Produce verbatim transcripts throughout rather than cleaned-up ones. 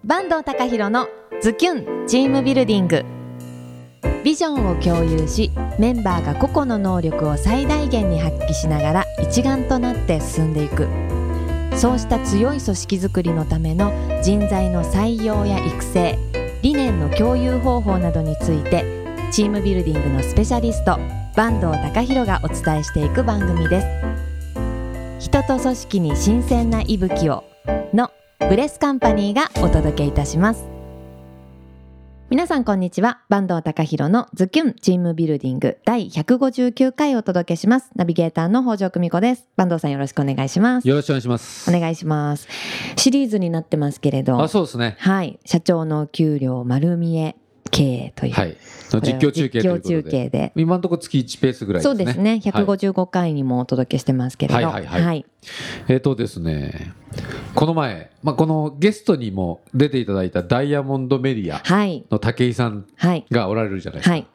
坂東隆弘のズキュンチームビルディング。ビジョンを共有し、メンバーが個々の能力を最大限に発揮しながら一丸となって進んでいく。そうした強い組織づくりのための人材の採用や育成、理念の共有方法などについて、チームビルディングのスペシャリスト坂東隆弘がお伝えしていく番組です。人と組織に新鮮な息吹をのブレスカンパニーがお届けいたします。皆さんこんにちは。坂東隆弘のズキュンチームビルディング第ひゃくごじゅうきゅうかいをお届けします。ナビゲーターの北条久美子です。坂東さんよろしくお願いします。 よろしくお願いします。 お願いします。シリーズになってますけれど、 あ、そうですね。 はい、社長の給料丸見え経営という、 はい、の実況中継ということで、 実況中継で今のところ月いちペースぐらいですね。 そうですね。ひゃくごじゅうごかいにもお届けしてますけれど、 はいはいはい、はい、えーとですねこの前、まあ、このゲストにも出ていただいたダイヤモンドメディアの武井さんがおられるじゃないですか、はいはい、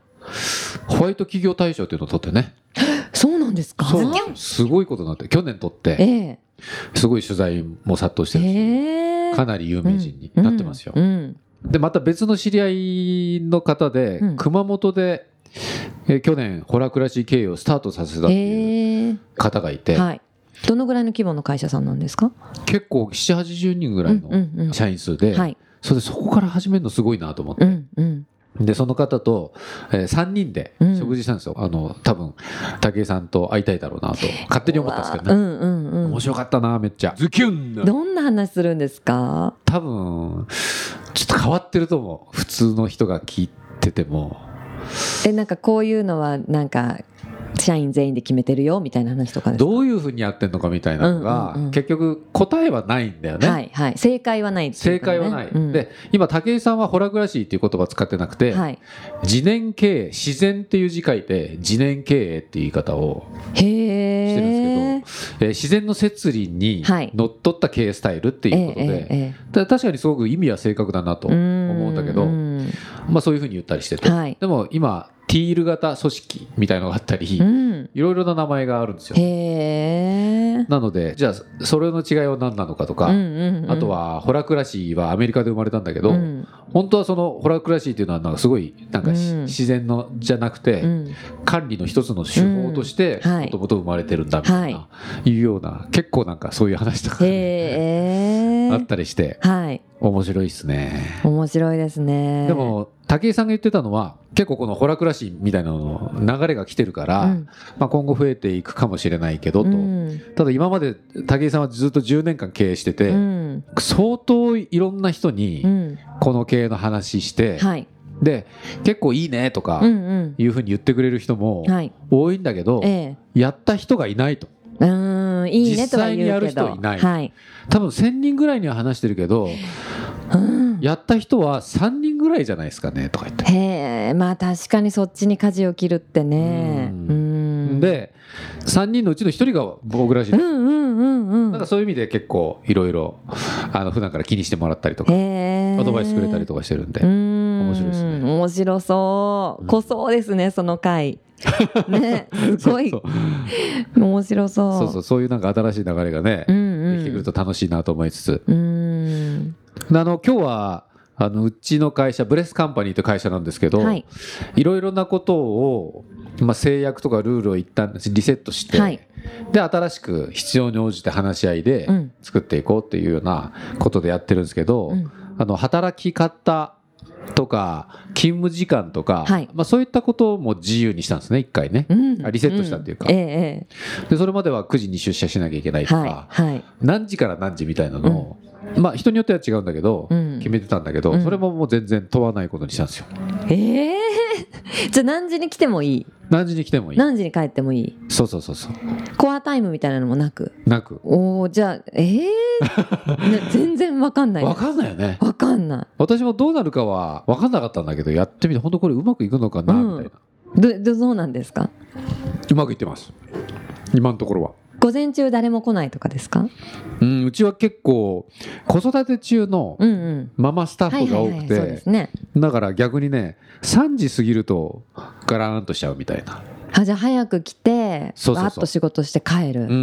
ホワイト企業大賞というのを取ってね。 そうなんですか。 そうすごいことになって、去年取って、えー、すごい取材も殺到してるし、えー、かなり有名人になってますよ、うんうんうん。でまた別の知り合いの方で、うん、熊本で、えー、去年ホラクラシー経営をスタートさせたっていう方がいて、えーはい、 どのぐらいの規模の会社さんなんですか？ 結構ななじゅうはちじゅうにんぐらいの社員数で、うんうんうんはい、それでそこから始めるのすごいなと思って、うんうんでその方と、えー、さんにんで食事したんですよ、うん、あの多分武井さんと会いたいだろうなと勝手に思ったんですけどね、うんうんうん、面白かったなめっちゃズキュン。 どんな話するんですか？ 多分ちょっと変わってると思う、普通の人が聞いてても。 えなんかこういうのはなんか社員全員で決めてるよみたいな話とかですか？ どういうふうにやってんのかみたいなのが、うんうんうん、結局答えはないんだよね、 はいはい、正解はないっていうかね、 正解はない、うん、で今武井さんはホラグラシーっていう言葉を使ってなくて、はい、自然経営、自然っていう字書いて自然経営っていう言い方をしてるんですけど、えー、自然の摂理にのっとった経営スタイルっていうことで、はいえーえー、確かにすごく意味は正確だなと思うんだけど、まあ、そういうふうに言ったりしてて、はい、でも今ティール型組織みたいのがあったり、うん、いろいろな名前があるんですよ。へー。なのでじゃあそれの違いは何なのかとか、うんうんうん、あとはホラクラシーはアメリカで生まれたんだけど、うん、本当はそのホラクラシーっていうのはなんかすごいなんか、うん、自然のじゃなくて、うん、管理の一つの手法としてもともと生まれてるんだみたいな、はい、いうような結構なんかそういう話とか、ね、あったりして、はい、面白いですね。 面白いですね。 でも武井さんが言ってたのは結構このホラクラシーみたいなの流れが来てるから、うんまあ、今後増えていくかもしれないけどと、うん、ただ今まで武井さんはずっとじゅうねんかん経営してて、うん、相当いろんな人にこの経営の話して、うんはい、で結構いいねとかいうふうに言ってくれる人も多いんだけど、はいええ、やった人がいないと。 うーんいいねとは言うけど実際にやる人いない、はい、多分せんにんぐらいには話してるけど、うん、やった人はさんにんぐらいじゃないですかねとか言って。 へえ、まあ確かにそっちに舵を切るってね。 うんうんでさんにんのうちのひとりが僕らしいです、うんうんうんうん、なんかそういう意味で結構いろいろ普段から気にしてもらったりとかアドバイスくれたりとかしてるんで面白いですね。 面白そう、うん、濃そうですねその回ね、すごいそうそう面白そうそうそうそういうなんか新しい流れがね、うんうん、できてくると楽しいなと思いつつ、うんあの今日はあのうちの会社ブレスカンパニーという会社なんですけど、はい、いろいろなことを、まあ、制約とかルールを一旦リセットして、はい、で新しく必要に応じて話し合いで作っていこうっていうようなことでやってるんですけど、うん、あの働き方とか勤務時間とか、はいまあ、そういったことも自由にしたんですね一回ね、うん、リセットしたっていうか、うんええ、でそれまではくじに出社しなきゃいけないとか、はいはい、何時から何時みたいなのを、うん、まあ人によっては違うんだけど、うん、決めてたんだけど、うん、それももう全然問わないことにしたんですよ。 ええー、じゃあ何時に来てもいい、 何時に来てもいい、 何時に帰ってもいい、 そうそうそうそう、 コアタイムみたいなのもなくなくおじゃあえー、全然分かんない、 分かんないよね、 分かんない。 私もどうなるかは分かんなかったんだけどやってみて本当これうまくいくのかな、うん、みたいな。 どどうなんですか？ うまくいってます今のところは。 午前中誰も来ないとかですか？ うん、うちは結構子育て中のママスタッフが多くて、だから逆にねさんじ過ぎるとガラーンとしちゃうみたいな。 あ、じゃあ早く来てそうそうそう、 わーっと仕事して帰る、 うん、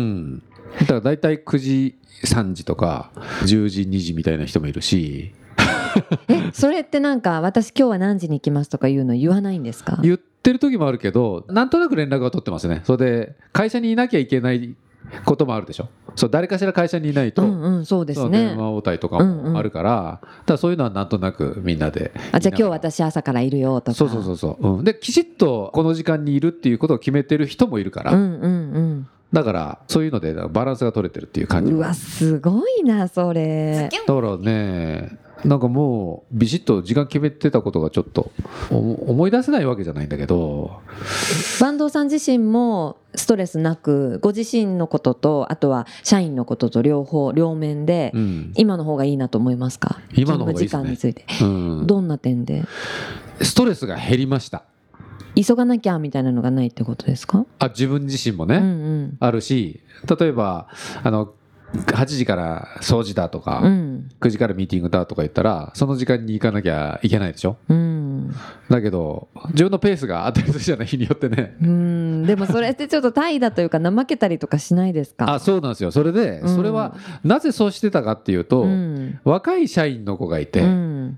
だからだいたいくじさんじとかじゅうじにじみたいな人もいるし、 えそれってなんか私今日は何時に行きますとかいうの言わないんですか？ 言ってる時もあるけど、なんとなく連絡は取ってますね。それで会社にいなきゃいけないこともあるでしょ。そう誰かしら会社にいないと、 うんうん、そうですね、 電話応対とかもあるから、うんうん、だからそういうのはなんとなくみんなで、 あじゃあ今日私朝からいるよとか、 そうそうそうそう、うん、できちっとこの時間にいるっていうことを決めてる人もいるから、 うんうんうん、 だからそういうのでバランスが取れてるっていう感じ。 うわすごいなそれ。 だからね、なんかもうビシッと時間決めてたことがちょっと思い出せないわけじゃないんだけど、 坂東さん自身もストレスなくご自身のこととあとは社員のことと両方両面で、うん、今の方がいいなと思いますか？ 今の方がいいですね。 勤務時間について、 うん、 どんな点でストレスが減りました？ 急がなきゃみたいなのがないってことですか？ あ自分自身もね、うんうん、あるし、例えばあのはちじから掃除だとか、うん、くじからミーティングだとか言ったらその時間に行かなきゃいけないでしょ、うん、だけど自分のペースが当たり前じゃない日によってね、 うんでもそれってちょっと怠惰というか怠けたりとかしないですか？ あそうなんですよ。それで、うん、それはなぜそうしてたかっていうと、うん、若い社員の子がいて、うん、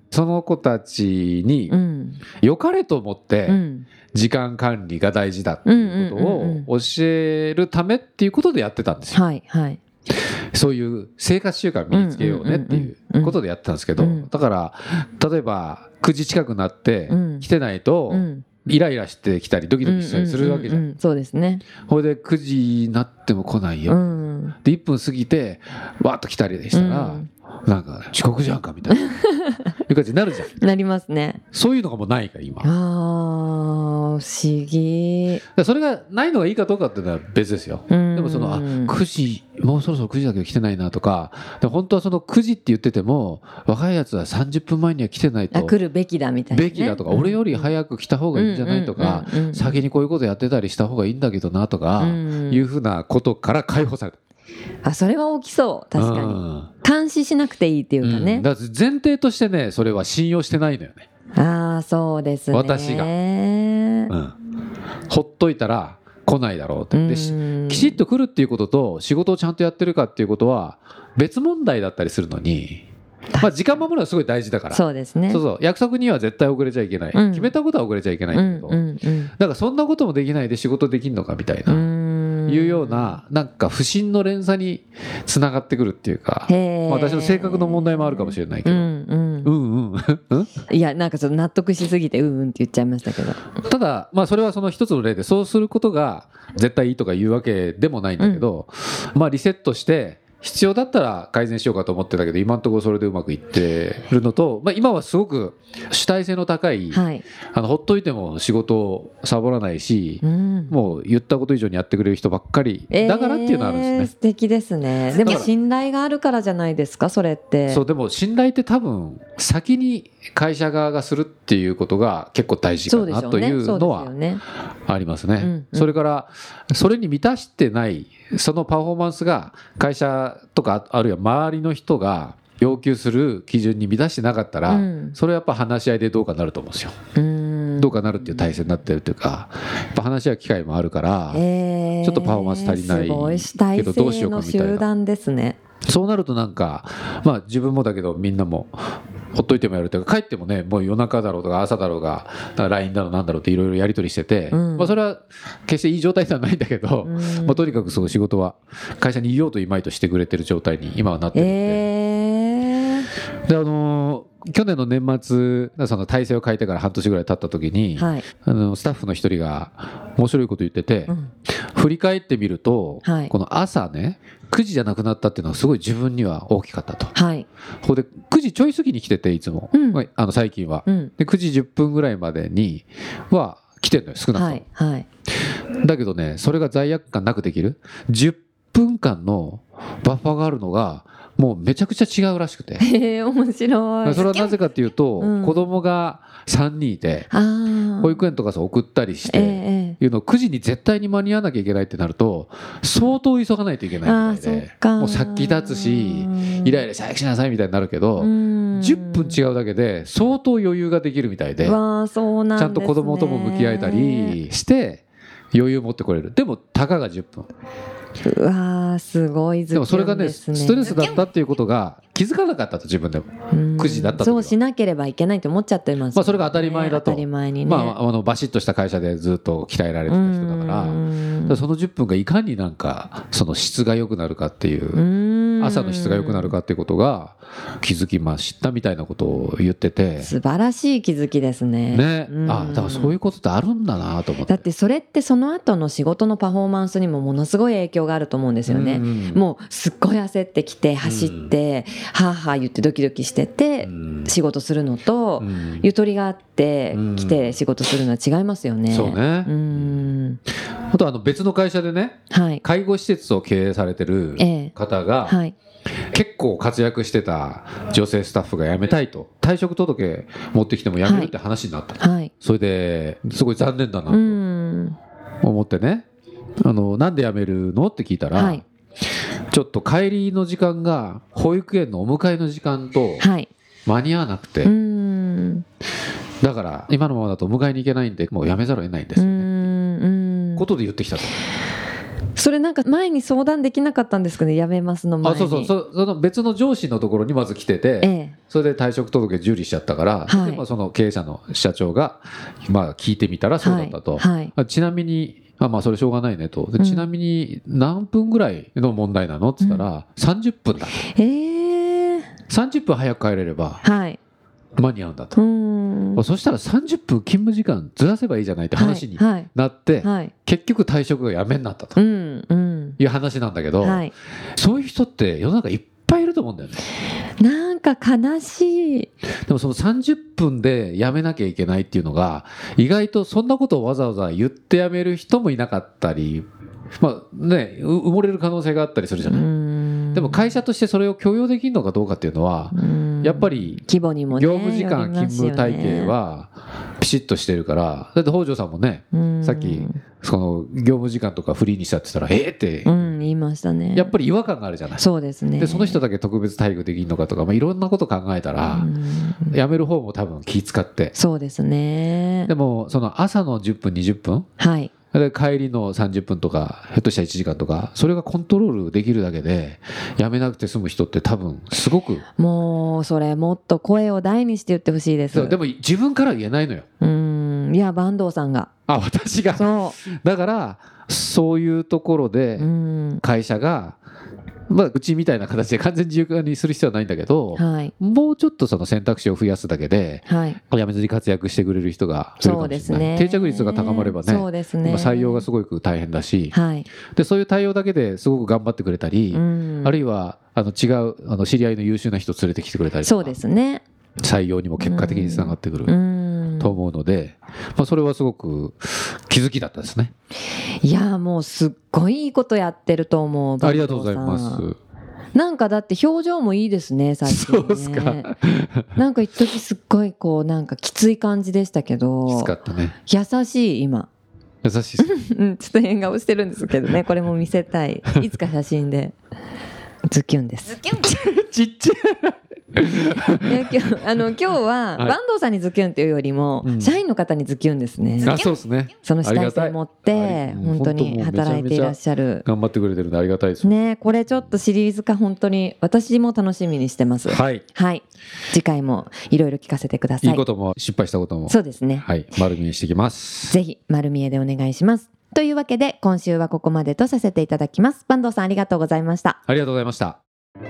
その子たちに良かれと思って、うん時間管理が大事だっていうことを教えるためっていうことでやってたんですよ、はいはい、そういう生活習慣を身につけようねっていうことでやってたんですけど、だから例えばくじ近くなって来てないとイライラしてきたりドキドキしたりするわけじゃん。 そうですね。 ほいでくじになっても来ないよ、うん、でいっぷん過ぎてわーっと来たりでしたら、うんなんか遅刻じゃんかみたいないう感じになるじゃん。 なりますね。 そういうのがもうないから今。 あー不思議。 それがないのがいいかどうかっていうのは別ですよ。でもそのあくじもうそろそろくじだけど来てないなとか、で本当はそのくじって言ってても若いやつはさんじゅっぷんまえには来てないとあ来るべきだみたいな、ね、 べきだとか、俺より早く来た方がいいんじゃないとか、先にこういうことやってたりした方がいいんだけどなとかいうふうなことから解放される。 あそれは大きそう。確かに、うん、監視しなくていいっていうかね、 うん、だから前提としてねそれは信用してないのよね。 ああそうですね。 私が、うん、ほっといたら来ないだろうってできちっと来るっていうことと仕事をちゃんとやってるかっていうことは別問題だったりするのに、まあ、時間守るのはすごい大事だから。 そうですね。 そうそう約束には絶対遅れちゃいけない、うん、決めたことは遅れちゃいけないんだけど、うんうんうん、だからそんなこともできないで仕事できんのかみたいないうようななんか不信の連鎖につながってくるっていうか、私の性格の問題もあるかもしれないけど、うんうんうんうんいやなんかちょっと納得しすぎてうんうんって言っちゃいましたけど、 ただまあそれはその一つの例でそうすることが絶対いいとか言うわけでもないんだけど、うん、まあリセットして必要だったら改善しようかと思ってたけど今のところそれでうまくいってるのと、まあ、今はすごく主体性の高い、はい、あのほっといても仕事をサボらないし、うん、もう言ったこと以上にやってくれる人ばっかりだからっていうのはあるんですね、えー、 素敵ですね。でも信頼があるからじゃないですかそれって。 そうでも信頼って多分先に会社側がするっていうことが結構大事かなというのはありますね。それからそれに満たしてないそのパフォーマンスが会社とかあるいは周りの人が要求する基準に満たしてなかったら、うん、それはやっぱ話し合いでどうかなると思うんですよ。うんどうかなるっていう体制になってるというか、やっぱ話し合う機会もあるから、えー、ちょっとパフォーマンス足りないけどどうしようかみたいな。すごい主体性の集団ですね。そうなるとなんかまあ自分もだけどみんなもほっといてもやるというか、帰ってもねもう夜中だろうとか朝だろうが ライン だろうなんだろうっていろいろやり取りしてて、うんまあ、それは決していい状態ではないんだけど、うんまあ、とにかくそう仕事は会社にいようといまいとしてくれてる状態に今はなってるので、えー、であの去年の年末その体制を変えてから半年ぐらい経った時に、はい、あのスタッフの一人が面白いこと言ってて、うん、振り返ってみると、はい、この朝ねくじじゃなくなったっていうのはすごい自分には大きかったと、はい、ここでくじちょい過ぎに来てていつも、うん、あの最近は、うん、でくじじゅっぷんぐらいまでには来てるのよ少なくとも、はいはい、だけどねそれが罪悪感なくできるじゅっぷんかんのバッファーがあるのがもうめちゃくちゃ違うらしくて、 へー面白い。 それはなぜかっていうと、うん、子供がさんにんいて保育園とかさ送ったりして、えー、いうのくじに絶対に間に合わなきゃいけないってなると相当急がないといけないみたいで、もう先立つしイライラ早くしなさいみたいになるけどじゅっぷん違うだけで相当余裕ができるみたいで、 わそうなんですね、 ちゃんと子供とも向き合えたりして余裕持ってこれる。でもたかがじゅっぷんうわーすごいズキュンですね。 でもそれがねストレスだったっていうことが気づかなかったと自分でもくじだった時はそうしなければいけないと思っちゃってます、ね、 まあ、それが当たり前だと当たり前にね、 まあ、あのバシッとした会社でずっと鍛えられてた人だから、からそのじゅっぷんがいかになんかその質が良くなるかっていう朝の質が良くなるかっていうことが気づきましたみたいなことを言ってて、 素晴らしい気づきですね。 ね、あ、だからそういうことってあるんだなと思って。 だってそれってその後の仕事のパフォーマンスにもものすごい影響があると思うんですよね。もうすっごい焦ってきて走ってはあはあ言ってドキドキしてて仕事するのとゆとりがあって来て仕事するのは違いますよね。 そうね。うん、あとあの別の会社でね、はい、介護施設を経営されてる方が、ええ、はい、結構活躍してた女性スタッフが辞めたいと退職届持ってきても辞めるって話になった、はい、それですごい残念だなと思ってね、あのなんで辞めるのって聞いたら、はい、ちょっと帰りの時間が保育園のお迎えの時間と間に合わなくて、はい、うーん、だから今のままだと迎えに行けないんでもう辞めざるを得ないんですよね、うーん、ことで言ってきたと。 それなんか前に相談できなかったんですかね、辞めますの前に。 あ、そうそう、そその別の上司のところにまず来てて、ええ、それで退職届受理しちゃったから、はい、でまあ、その経営者の社長が、まあ、聞いてみたらそうだったと、はいはい、ちなみにまあまあそれしょうがないねと、でちなみに何分ぐらいの問題なのって言ったら、うん、さんじゅっぷんだと、えー、さんじゅっぷん早く帰れれば、はい、間に合うんだと。うん、そしたらさんじゅっぷん勤務時間ずらせばいいじゃないって話になって、はいはい、結局退職がやめになったと、うんうん、いう話なんだけど、はい、そういう人って世の中いっぱいいると思うんだよね。 なんか悲しい。 でもそのさんじゅっぷんで辞めなきゃいけないっていうのが意外とそんなことをわざわざ言って辞める人もいなかったり、まあね、埋もれる可能性があったりするじゃない。でも会社としてそれを許容できるのかどうかっていうのはやっぱり規模にもね、 業務時間勤務体系はピシッとしてるから。だって北条さんもね、さっきその業務時間とかフリーにしたって言ったらえーって言いましたね。 やっぱり違和感があるじゃない。 そうですね。 でその人だけ特別待遇できるのかとか、まあ、いろんなこと考えたら辞める方も多分気使って。 そうですね。 でもその朝のじゅっぷんにじゅっぷん、はい、で帰りのさんじゅっぷんとかひょっとしたらいちじかんとかそれがコントロールできるだけで辞めなくて済む人って多分すごく。 もうそれもっと声を大にして言ってほしいです。 でも自分からは言えないのよ。 うーん、いや坂東さんが、 あ、私が。そうだからそういうところで会社が、まあ、うちみたいな形で完全に自由化にする必要はないんだけど、はい、もうちょっとその選択肢を増やすだけで、はい、辞めずに活躍してくれる人が増えるかもしれない。そうですね。定着率が高まればね、そうですね、今採用がすごく大変だし、はい、でそういう対応だけですごく頑張ってくれたり、うん、あるいはあの違うあの知り合いの優秀な人連れてきてくれたりとか、 そうですね、 採用にも結果的につながってくる、うん、と思うので、まあ、それはすごく気づきだったですね。 いやもうすっごいいいことやってると思う。 ありがとうございます。 なんかだって表情もいいですね最近ね。そうですか。なんか一時すっごいこうなんかきつい感じでしたけど、 きつかったね。 優しい今。 優しいです、 うん、ちょっと変顔してるんですけどね、これも見せたい。いつか写真で。ズキュンです。ズキュンちっちゃい。 いや今日あの今日は坂東さんにズキュンというよりも、はい、社員の方にズキュンですね。 あ、そうですね。 その主体性を持って本当に働いていらっしゃる。 頑張ってくれてるんでありがたいですね。これちょっとシリーズ化本当に私も楽しみにしてます。はい、はい、次回もいろいろ聞かせてください。 いいことも失敗したことも、 そうですね、 はい、丸見えしてきます。 ぜひ丸見えでお願いします。というわけで今週はここまでとさせていただきます。坂東さんありがとうございました。 ありがとうございました。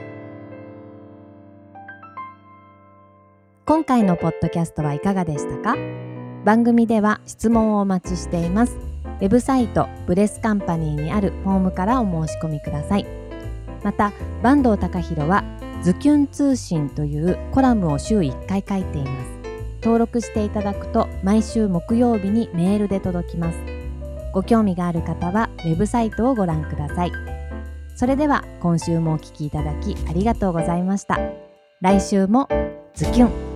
今回のポッドキャストはいかがでしたか？番組では質問をお待ちしています。ウェブサイトブレスカンパニーにあるフォームからお申し込みください。また坂東隆弘はズキュン通信というコラムを週いっかい書いています。登録していただくと毎週木曜日にメールで届きます。ご興味がある方はウェブサイトをご覧ください。それでは今週もお聞きいただきありがとうございました。来週もズキュン。